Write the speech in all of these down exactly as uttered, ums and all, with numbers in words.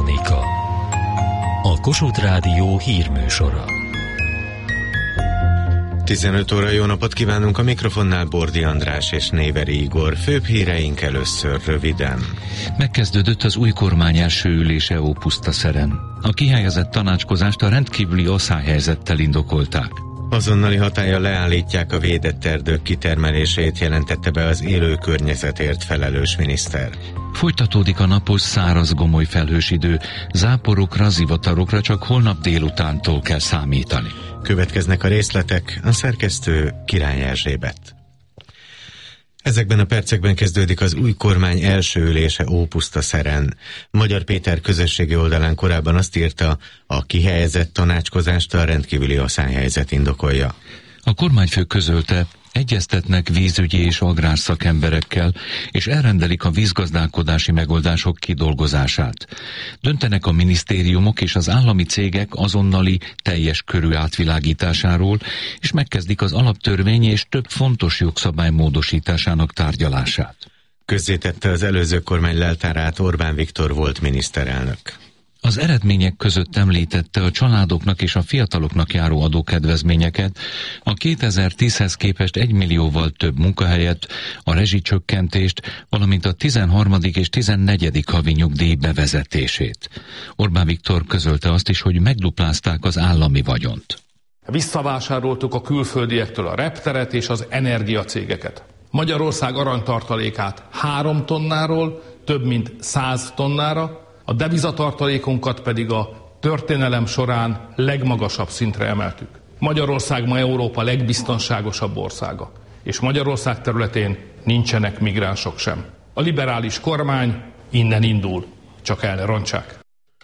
Krónika. A Kossuth Rádió hírműsora. tizenöt óra, jó napot kívánunk, a mikrofonnál Bordi András és Néveri Igor. Főbb híreink először röviden. Megkezdődött az új kormány első ülése Ópusztaszeren. A kihelyezett tanácskozást a rendkívüli asszályhelyzettel indokolták. Azonnali hatállyal leállítják a védett erdők kitermelését, jelentette be az élő környezetért felelős miniszter. Folytatódik a napos száraz gomoly felhős idő, záporokra, zivatarokra csak holnap délutántól kell számítani. Következnek a részletek, a szerkesztő Király Erzsébet. Ezekben a percekben kezdődik az új kormány első ülése Ópusztaszeren. Magyar Péter közösségi oldalán korábban azt írta, a kihelyezett tanácskozást a rendkívüli asszályhelyzet indokolja. A kormányfő közölte, egyeztetnek vízügyi és agrárszakemberekkel, és elrendelik a vízgazdálkodási megoldások kidolgozását. Döntenek a minisztériumok és az állami cégek azonnali, teljes körű átvilágításáról, és megkezdik az alaptörvény és több fontos jogszabály módosításának tárgyalását. Közzétette az előző kormány leltárát Orbán Viktor volt miniszterelnök. Az eredmények között említette a családoknak és a fiataloknak járó adókedvezményeket, a kétezer-tízhez képest egy millióval több munkahelyet, a rezsicsökkentést, valamint a tizenharmadik és tizennegyedik havi nyugdíj bevezetését. Orbán Viktor közölte azt is, hogy megduplázták az állami vagyont. Visszavásároltuk a külföldiektől a repteret és az energiacégeket. Magyarország aranytartalékát három tonnáról több mint száz tonnára, a devizatartalékunkat pedig a történelem során legmagasabb szintre emeltük. Magyarország ma Európa legbiztonságosabb országa, és Magyarország területén nincsenek migránsok sem. A liberális kormány innen indul, csak el ne rontsák.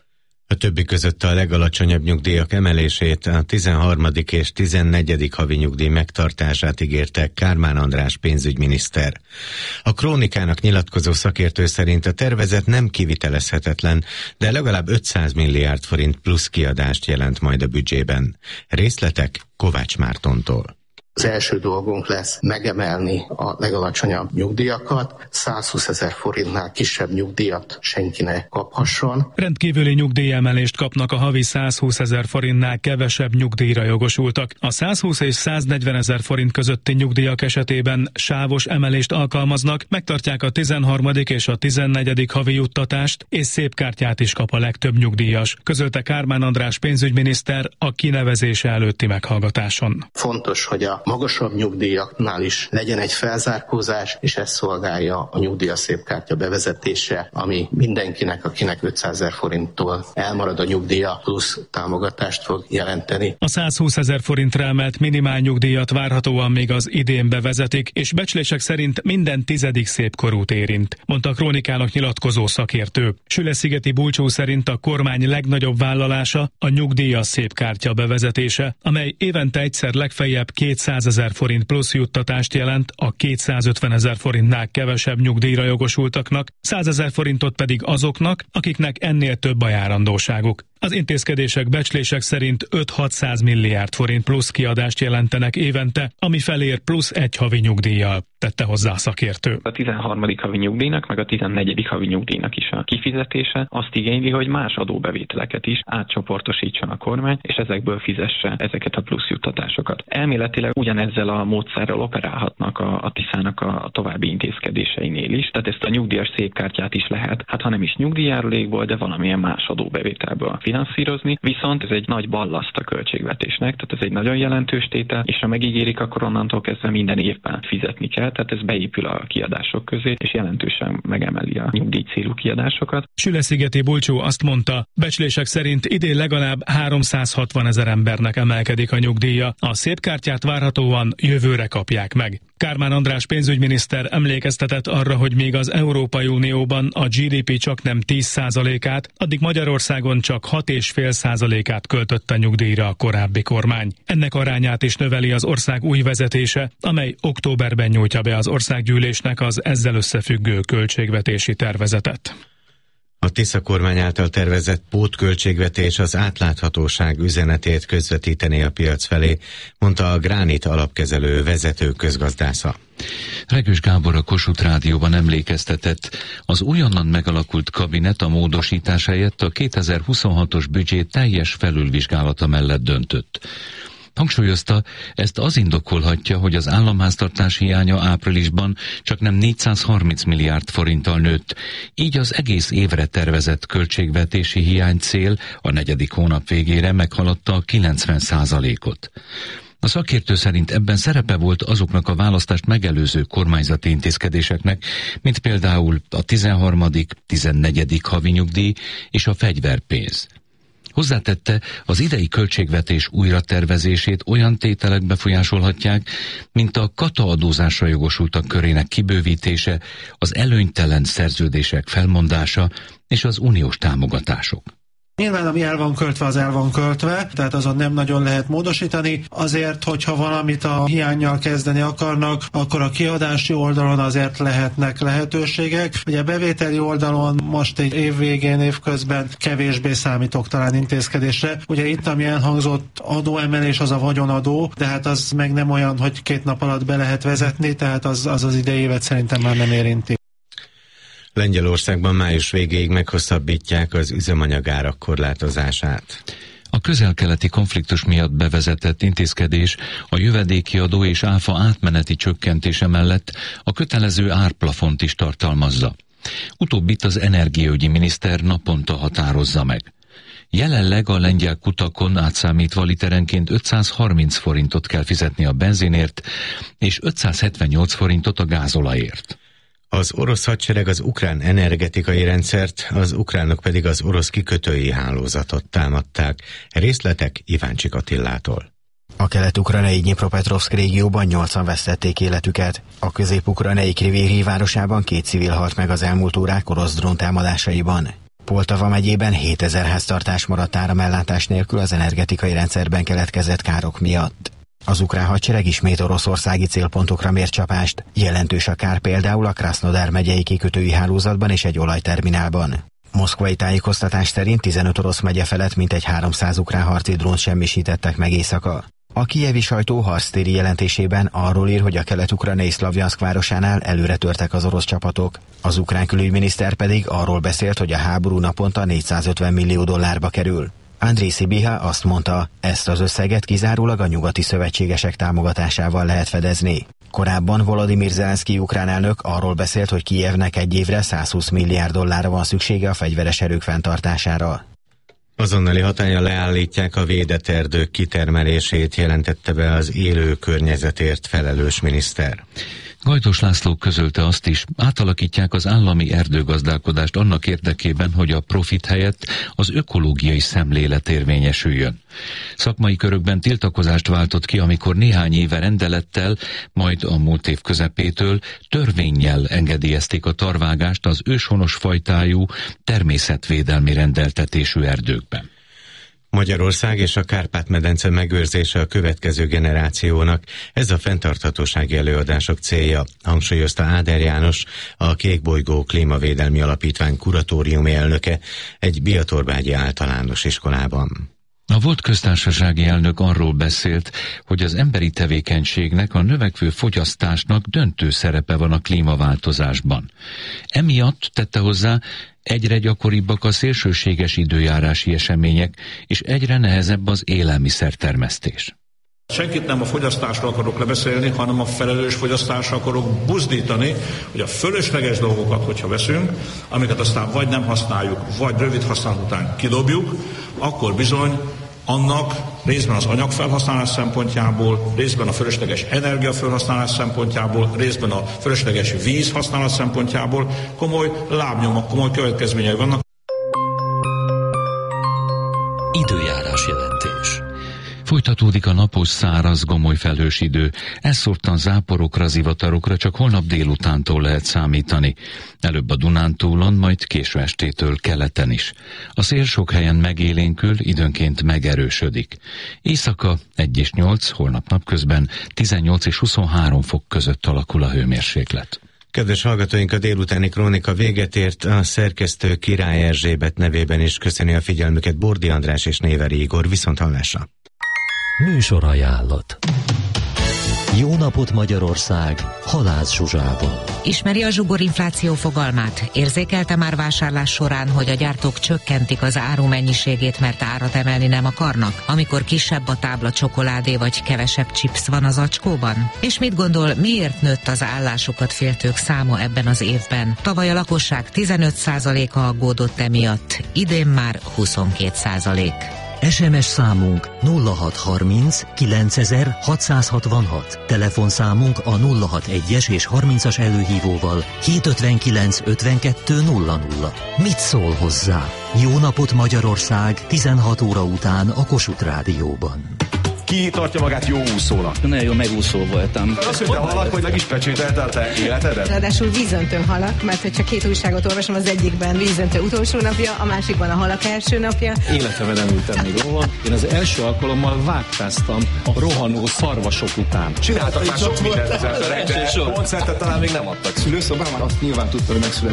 A többi között a legalacsonyabb nyugdíjak emelését, a tizenharmadik és tizennegyedik havi nyugdíj megtartását ígérte Kármán András pénzügyminiszter. A Krónikának nyilatkozó szakértő szerint a tervezet nem kivitelezhetetlen, de legalább ötszáz milliárd forint plusz kiadást jelent majd a büdzsében. Részletek Kovács Mártontól. Az első dolgunk lesz megemelni a legalacsonyabb nyugdíjakat, százhúszezer forintnál kisebb nyugdíjat senki ne kaphasson. Rendkívüli nyugdíjemelést kapnak a havi százhúszezer forintnál kevesebb nyugdíjra jogosultak. A százhúsz és száznegyvenezer forint közötti nyugdíjak esetében sávos emelést alkalmaznak, megtartják a tizenharmadik és a tizennegyedik havi juttatást, és szép kártyát is kap a legtöbb nyugdíjas, közölte Kármán András pénzügyminiszter a kinevezése előtti meghallgatáson. Fontos, hogy a magasabb nyugdíjaknál is legyen egy felzárkózás, és ez szolgálja a nyugdíjas szépkártya bevezetése, ami mindenkinek, akinek ötszázezer forinttól elmarad a nyugdíja, plusz támogatást fog jelenteni. A százhúszezer forintra emelt minimál nyugdíjat várhatóan még az idén bevezetik, és becslések szerint minden tizedik szépkorút érint, mondta a Krónikának nyilatkozó szakértő. Süleszigeti Bulcsú szerint a kormány legnagyobb vállalása a nyugdíjas szépkártya bevezetése, amely évente egyszer legfeljebb kétszázezer forint plusz juttatást jelent a kétszázötvenezer forintnál kevesebb nyugdíjra jogosultaknak, százezer forintot pedig azoknak, akiknek ennél több a járandóságuk. Az intézkedések becslések szerint öt-hatszáz milliárd forint plusz kiadást jelentenek évente, ami felér plusz egy havi nyugdíjjal, tette hozzá a szakértő. A tizenharmadik havi nyugdíjnak, meg a tizennegyedik havi nyugdíjnak is a kifizetése azt igényli, hogy más adóbevételeket is átcsoportosítson a kormány, és ezekből fizesse ezeket a plusz juttatásokat. Elméletileg ugyanezzel a módszerrel operálhatnak a, a tiszának a további intézkedéseinél is, tehát ezt a nyugdíjas szépkártyát is lehet, hát ha nem is nyugdíjjárulékból, de valamilyen más adóbevételből finanszírozni, viszont ez egy nagy ballaszt a költségvetésnek, tehát ez egy nagyon jelentős tétel, és ha megígérik, akkor onnantól kezdve minden évben fizetni kell, tehát ez beépül a kiadások közé, és jelentősen megemeli a nyugdíj célú kiadásokat. Süleszigeti Bulcsú azt mondta, becslések szerint idén legalább háromszázhatvanezer embernek emelkedik a nyugdíja, a szépkártyát várhatóan jövőre kapják meg. Kármán András pénzügyminiszter emlékeztetett arra, hogy még az Európai Unióban a gé dé pé csak nem tíz százalékát, addig Magyarországon csak hat egész öt százalékát költötte nyugdíjra a korábbi kormány. Ennek arányát is növeli az ország új vezetése, amely októberben nyújtja be az országgyűlésnek az ezzel összefüggő költségvetési tervezetet. A A Tisza kormány által tervezett pótköltségvetés az átláthatóság üzenetét közvetítené a piac felé, mondta a Gránit alapkezelő vezető közgazdásza. Regős Gábor a Kossuth Rádióban emlékeztetett, az újonnan megalakult kabinet a módosítás helyett a kétezer-huszonhatos büdzsé teljes felülvizsgálata mellett döntött. Hangsúlyozta, ezt az indokolhatja, hogy az államháztartás hiánya áprilisban csaknem négyszázharminc milliárd forinttal nőtt, így az egész évre tervezett költségvetési hiány cél a negyedik hónap végére meghaladta a kilencven százalékot. A szakértő szerint ebben szerepe volt azoknak a választást megelőző kormányzati intézkedéseknek, mint például a tizenharmadik, tizennegyedik havi nyugdíj és a fegyverpénz. Hozzátette, az idei költségvetés újratervezését olyan tételek befolyásolhatják, mint a kataadózásra jogosultak körének kibővítése, az előnytelen szerződések felmondása és az uniós támogatások. Nyilván, ami el van költve, az el van költve, tehát azon nem nagyon lehet módosítani. Azért, hogyha valamit a hiánnyal kezdeni akarnak, akkor a kiadási oldalon azért lehetnek lehetőségek. Ugye a bevételi oldalon most egy év végén, évközben kevésbé számítok talán intézkedésre. Ugye itt, ami elhangzott adóemelés, az a vagyonadó, de hát az meg nem olyan, hogy két nap alatt be lehet vezetni, tehát az az, az idei évet szerintem már nem érinti. Lengyelországban május végéig meghosszabbítják az üzemanyagárak korlátozását. A közel-keleti konfliktus miatt bevezetett intézkedés a jövedéki adó és áfa átmeneti csökkentése mellett a kötelező árplafont is tartalmazza. Utóbbit az energiaügyi miniszter naponta határozza meg. Jelenleg a lengyel kutakon átszámítva literenként ötszázharminc forintot kell fizetni a benzinért, és ötszázhetvennyolc forintot a gázolajért. Az orosz hadsereg az ukrán energetikai rendszert, az ukránok pedig az orosz kikötői hálózatot támadták. Részletek Iváncsik Attillától. A kelet-ukrajnai Dnyipropetrovszk régióban nyolcan vesztették életüket. A közép-ukrajnai Kriviri városában két civil halt meg az elmúlt órák orosz drón támadásaiban. Poltava megyében hétezer háztartás maradt áramellátás nélkül az energetikai rendszerben keletkezett károk miatt. Az ukrán hadsereg ismét oroszországi célpontokra mért csapást. Jelentős a kár például a Krasnodar megyei kikötői hálózatban és egy olajterminálban. Moszkvai tájékoztatás szerint tizenöt orosz megye felett mintegy háromszáz ukrán harci drónt semmisítettek meg éjszaka. A kijevi sajtó harctéri jelentésében arról ír, hogy a kelet-ukrajnai Szlavjanszk városánál előre törtek az orosz csapatok. Az ukrán külügyminiszter pedig arról beszélt, hogy a háború naponta négyszázötven millió dollárba kerül. Andriy Sibiha azt mondta, ezt az összeget kizárólag a nyugati szövetségesek támogatásával lehet fedezni. Korábban Volodymyr Zelenszky ukrán elnök arról beszélt, hogy Kijevnek egy évre százhúsz milliárd dollárra van szüksége a fegyveres erők fenntartására. Azonnali hatállyal leállítják a védett erdők kitermelését, jelentette be az élő környezetért felelős miniszter. Gajdos László közölte azt is, átalakítják az állami erdőgazdálkodást annak érdekében, hogy a profit helyett az ökológiai szemlélet érvényesüljön. Szakmai körökben tiltakozást váltott ki, amikor néhány éve rendelettel, majd a múlt év közepétől törvénnyel engedélyezték a tarvágást az őshonos fajtájú, természetvédelmi rendeltetésű erdőkben. Magyarország és a Kárpát-medence megőrzése a következő generációnak, ez a fenntarthatósági előadások célja, hangsúlyozta Áder János, a Kékbolygó Klímavédelmi Alapítvány kuratóriumi elnöke egy biatorbágyi általános iskolában. A volt köztársasági elnök arról beszélt, hogy az emberi tevékenységnek, a növekvő fogyasztásnak döntő szerepe van a klímaváltozásban. Emiatt, tette hozzá, egyre gyakoribbak a szélsőséges időjárási események, és egyre nehezebb az élelmiszertermesztés. Senkit nem a fogyasztásról akarok lebeszélni, hanem a felelős fogyasztásra akarok buzdítani, hogy a fölösleges dolgokat, hogyha veszünk, amiket aztán vagy nem használjuk, vagy rövid használat után kidobjuk, akkor bizony annak részben az anyagfelhasználás szempontjából, részben a fölösleges energiafelhasználás szempontjából, részben a fölösleges vízhasználat szempontjából komoly lábnyomok, komoly következményei vannak. Időjárás jelentés. Folytatódik a napos, száraz, gomoly felhős idő. Elszórtan záporokra, zivatarokra csak holnap délutántól lehet számítani. Előbb a Dunántúlon, majd késő estétől keleten is. A szél sok helyen megélénkül, időnként megerősödik. Éjszaka egy és nyolc, holnap napközben tizennyolc és huszonhárom fok között alakul a hőmérséklet. Kedves hallgatóink, a délutáni krónika véget ért. A szerkesztő Király Erzsébet nevében is köszöni a figyelmüket Bordi András és Néveri Igor. Viszont hallásra. Műsor ajánlott. Jó napot Magyarország, Halász Zsuzsával. Ismeri a zsugorinfláció fogalmát? Érzékelte már vásárlás során, hogy a gyártók csökkentik az áru mennyiségét, mert árat emelni nem akarnak? Amikor kisebb a tábla csokoládé vagy kevesebb chips van az acskóban? És mit gondol, miért nőtt az állásokat féltők száma ebben az évben? Tavaly a lakosság tizenöt százaléka aggódott emiatt, idén már huszonkét százalék. es em es számunk nulla hat harminc kilencezer hatszázhatvanhat. Telefonszámunk a nulla hatvanas és harmincas előhívóval hétszázötvenkilenc ötvenkettő nulla nulla. Mit szól hozzá? Jó napot Magyarország, tizenhat óra után a Kossuth Rádióban. Ki tartja magát jó úszónak? Nagyon jó megúszó voltam. Azt mondta halak, hogy meg is pecsételte a te életedet? Ráadásul vízöntő halak, mert hogyha két újságot olvasom, az egyikben vízöntő utolsó napja, a másikban a halak első napja. Életemben nem ültem még rohan. Én az első alkalommal vágtáztam a rohanó szarvasok után. Csináltak már sok mindent az emberek, de koncertet talán még nem adtak. Szülőszobában azt nyilván tudtam, hogy megszületett.